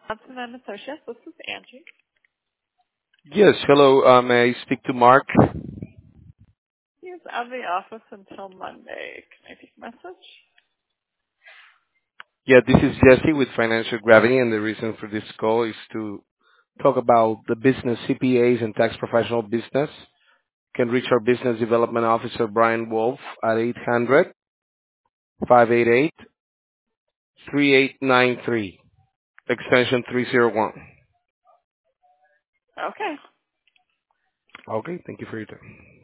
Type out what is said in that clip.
Johnson and Associates. This is Angie. Yes, hello. May I speak to Mark? He's out of the office until Monday. Can I take a message? Yeah, this is Jesse with Financial Gravity, and the reason for this call is to talk about the business CPAs and tax professional business. Can reach our business development officer, Brian Wolf, at 800-588-3893, extension 301. Okay. Okay, thank you for your time.